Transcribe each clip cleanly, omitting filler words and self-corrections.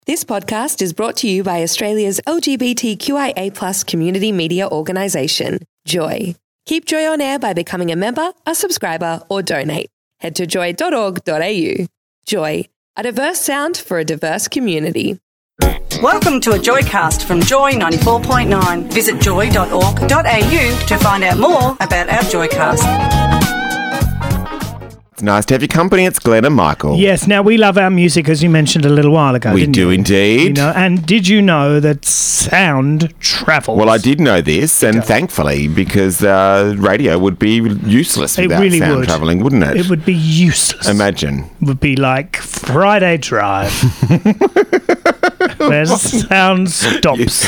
This podcast is brought to you by Australia's LGBTQIA+ community media organisation, Joy. Keep Joy on air by becoming a member, a subscriber, or donate. Head to joy.org.au. Joy, a diverse sound for a diverse community. Welcome to a Joycast from Joy 94.9. Visit joy.org.au to find out more about our Joycast. It's nice to have your company. It's Glenn and Michael. Yes, now we love our music, as you mentioned a little while ago. We do indeed. You know, and did you know that sound travels? Well, I did know this, and thankfully, because radio would be useless without really sound would. travelling, wouldn't it? It would be useless. Imagine. It would be like Friday Drive. Where sound stops.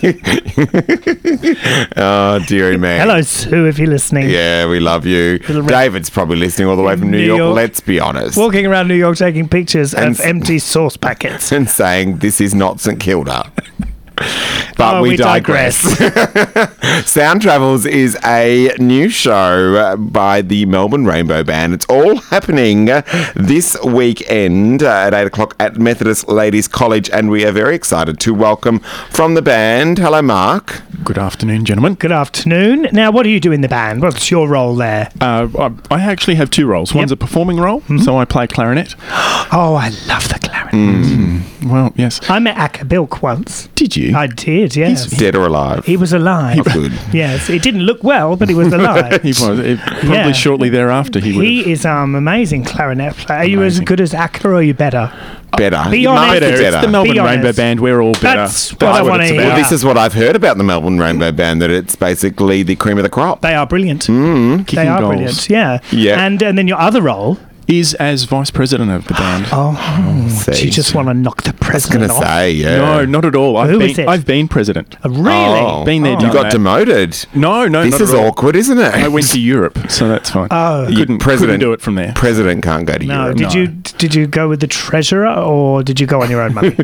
Oh, dearie me. Hello, Sue, if you're listening. Yeah, we love you. David's probably listening all the way from New York. Let's be honest. Walking around New York taking pictures of empty sauce packets. And saying, this is not St Kilda. But we digress. Sound Travels is a new show by the Melbourne Rainbow Band. It's all happening this weekend at 8 o'clock at Methodist Ladies College, and we are very excited to welcome from the band. Hello, Mark. Good afternoon, gentlemen. Good afternoon. Now, what do you do in the band? What's your role there? I actually have two roles. One's a performing role, so I play clarinet. Oh, I love the clarinet. Well, yes. I met Aka Bilk once. Did you? I did, yes. He's dead or alive? He was alive. Oh, good. Yes, it didn't look well, but he was alive. He was. Probably shortly thereafter he would. He is amazing clarinet player. Are you as good as Aka, or are you better? Better. Be honest. Better. It's the Melbourne Rainbow Band. We're all better. That's what I want to hear. Well, this is what I've heard about the Melbourne Rainbow Band, that it's basically the cream of the crop. They are brilliant. Kicking They are goals. brilliant, yeah. Yeah. And then your other role... Is as vice president of the band. Do you just want to knock the president off? No, not at all. I've been president. Really? Been there, You done got that. demoted. No, This not is at all. awkward, isn't it? I went to Europe, so that's fine. Couldn't do it from there. President can't go to No, Europe. did you go with the treasurer, or did you go on your own money?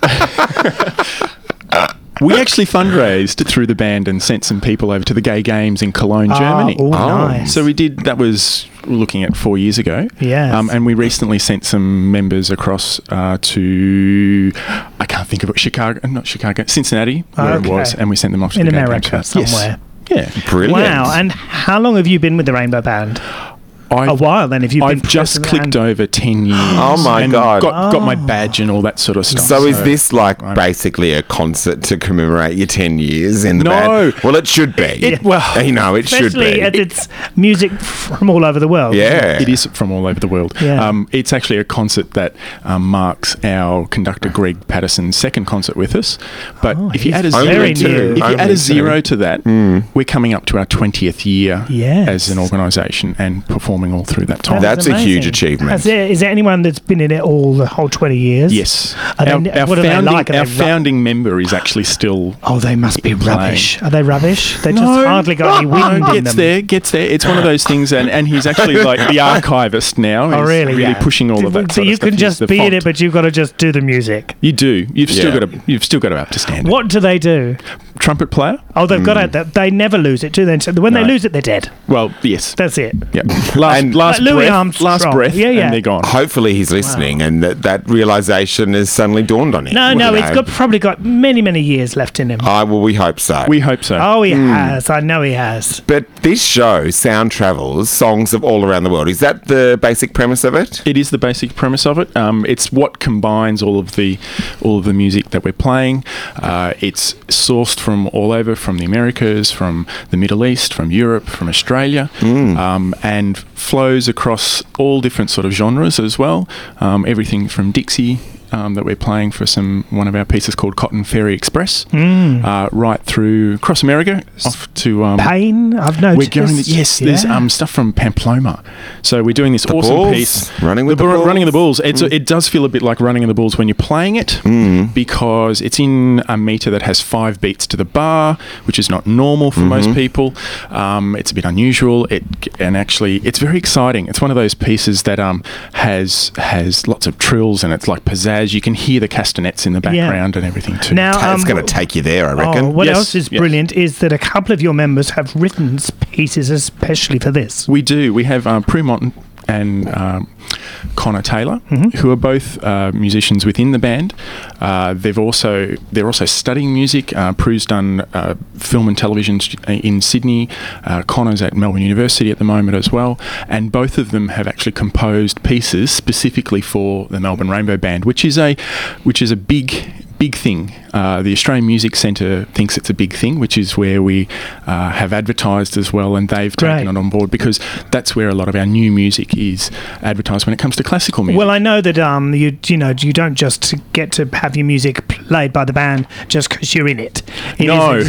We actually fundraised through the band and sent some people over to the Gay Games in Cologne, Germany. Oh, nice. So we did, that was looking at 4 years ago. Yes. And we recently sent some members across to, I can't think of it, Cincinnati, where it was, and we sent them off to in the Gay America Games. somewhere. Yes. Yeah. Brilliant. Wow. And how long have you been with the Rainbow Band? A while then, if you've been I've just president clicked over 10 years. Oh, my God. Got my badge and all that sort of stuff. So is this like basically a concert to commemorate your 10 years in the No. band? Well, it should be. It should Especially be. as it's music from all over the world. Yeah. It is from all over the world. Yeah. It's actually a concert that marks our conductor Greg Patterson's second concert with us. But if you add a very new. zero to that, we're coming up to our 20th year as an organisation and performing all through that time. That's a amazing. huge achievement. Is there anyone that's been in it the whole 20 years? Yes. What are they like? Our founding member is actually still. Oh, they must be playing. rubbish. Are they rubbish? They just hardly got any wind in them. Gets there. It's one of those things, and he's actually like the archivist now. Oh, He's really? pushing all of that. So you can just be in it, but you've got to just do the music. You do. You've still got to up to standard. What do they do? Trumpet player? Oh, they've got to. They never lose it, do they? So when they lose it, they're dead. Well, yes. That's it. Yeah. Last Louis breath. Armstrong. Last breath. Yeah. And they're gone. Hopefully he's listening and that realisation has suddenly dawned on him. No, it's probably got many, many years left in him. Well, we hope so. We hope so. Oh, he has. I know he has. But this show, Sound Travels, songs of all around the world, is that the basic premise of it? It is the basic premise of it. It's what combines all of the music that we're playing. It's sourced from all over, from the Americas, from the Middle East, from Europe, from Australia, and flows across all different sort of genres as well. Everything from Dixie that we're playing for one of our pieces called Cotton Ferry Express, right through across America off to Pain. I've noticed. We're going. There's stuff from Pamplona. So we're doing this awesome Bulls, piece, Running with the Bulls. It does feel a bit like Running in the Bulls when you're playing it, because it's in a meter that has 5 beats to the bar, which is not normal for most people. It's a bit unusual. And actually, it's very exciting. It's one of those pieces that has lots of trills, and it's like pizzazz. You can hear the castanets in the background and everything too. Now, it's going to take you there, I reckon. What else is brilliant is that a couple of your members have written pieces especially for this. We do. We have Prue Monton and Connor Taylor, who are both musicians within the band. They're also studying music. Prue's done film and television in Sydney. Connor's at Melbourne University at the moment as well. And both of them have actually composed pieces specifically for the Melbourne Rainbow Band, which is a big thing. The Australian Music Centre thinks it's a big thing, which is where we have advertised as well, and they've taken it on board because that's where a lot of our new music is advertised when it comes to classical music. Well, I know that you don't just get to have your music played by the band just because you're in it. I know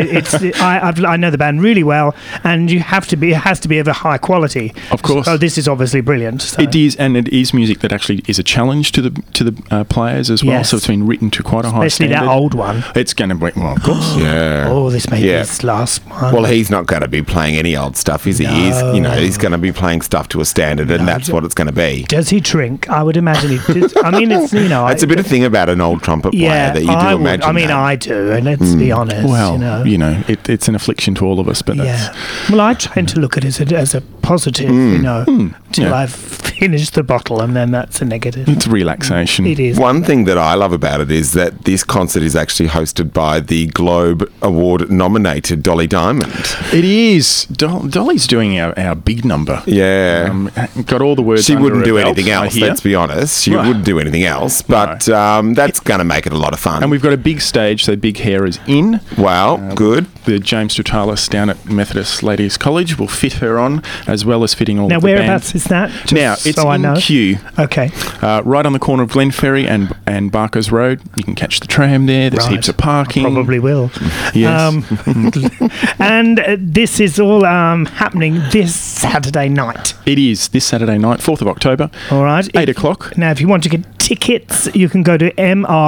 the band really well, and it has to be of a high quality. Of course. So this is obviously brilliant. So. It is, and it is music that actually is a challenge to the players as well. Yes. So it's been written to quite a high standard. Especially that old one. It's going to be, well, of course. Yeah. Oh, this may be his last one. Well, he's not going to be playing any old stuff, is he? No. He's going to be playing stuff to a standard, and that's what it's going to be. Does he drink? I would imagine he did. I mean, it's, It's a bit of thing about an old trumpet player that you do imagine. I mean, I do, and let's be honest. Well, it's an affliction to all of us, but that's... Well, I tend to look at it as a positive, till I've finished the bottle, and then that's a negative. It's relaxation. It is. One thing that I love about it is that this concert is actually hosted by the Globe Award nominated Dolly Diamond. It is. Dolly's doing our big number. Yeah. Got all the words. She wouldn't do anything else, let's be honest. She wouldn't do anything else, but that's going to make it a lot of fun. And we've got a big stage, so Big Hair is in. Wow, good. The James Toutalis down at Methodist Ladies College will fit her on, as well as fitting all of the band. Now, whereabouts is that? Now, it's in Kew. Okay. Right on the corner of Glenferrie and Barker's Road. You can catch the tram there. There's heaps of parking. I probably will. Yes. And this is all happening this Saturday night. It is this Saturday night, 4th of October. All right. 8 o'clock. Now, if you want to get tickets, you can go to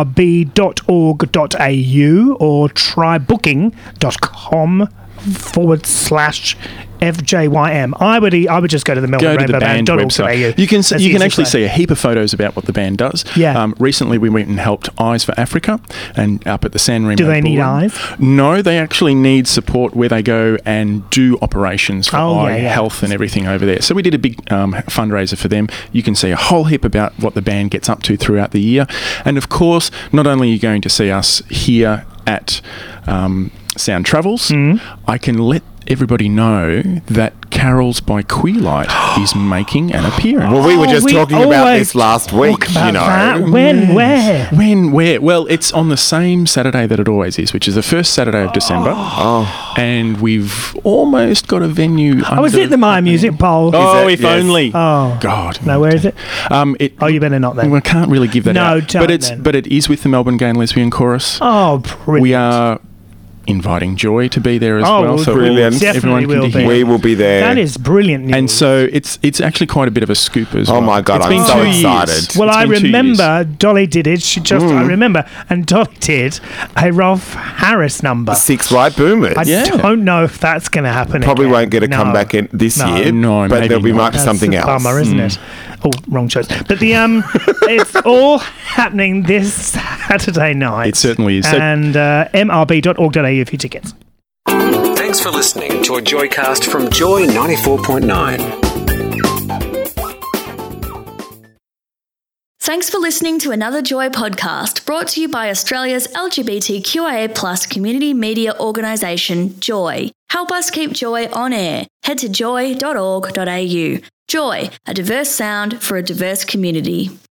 mrb.org.au or trybooking.com/FJYM. I would just go to the Melbourne Rainbow Band website. You can actually see a heap of photos about what the band does. Yeah. Recently we went and helped Eyes for Africa and up at the San Remo. Do they need eyes? No, they actually need support where they go and do operations for eye health and everything over there. So we did a big fundraiser for them. You can see a whole heap about what the band gets up to throughout the year. And of course, not only are you going to see us here at Sound Travels, I can let everybody know that Carols by Queerlight is making an appearance. Well, we were just talking about this last week, That. When, where? Where? Well, it's on the same Saturday that it always is, which is the first Saturday of December. And we've almost got a venue. Is it the My Music Bowl? Oh, if only. Oh. God. No, where is it? You better not then. We can't really give that out. Don't But it is with the Melbourne Gay and Lesbian Chorus. Oh, brilliant. We are inviting Joy to be there as well. So brilliant. Everyone will be. We will be there. That is brilliant news. And so it's actually quite a bit of a scoop as well. Oh my God, I'm so excited. Well, I remember Dolly did it. I remember. And Dolly did a Rolf Harris number. 6 Right Boomers. I don't know if that's going to happen Probably again. won't get a comeback in this year. No, but there'll be not. something else. Bummer, isn't it? Oh, wrong choice. But the it's all happening this Saturday night. It certainly is. And mrb.org.au for your tickets. Thanks for listening to a Joycast from Joy 94.9. Thanks for listening to another Joy podcast brought to you by Australia's LGBTQIA+ community media organisation, Joy. Help us keep Joy on air. Head to joy.org.au. Joy, a diverse sound for a diverse community.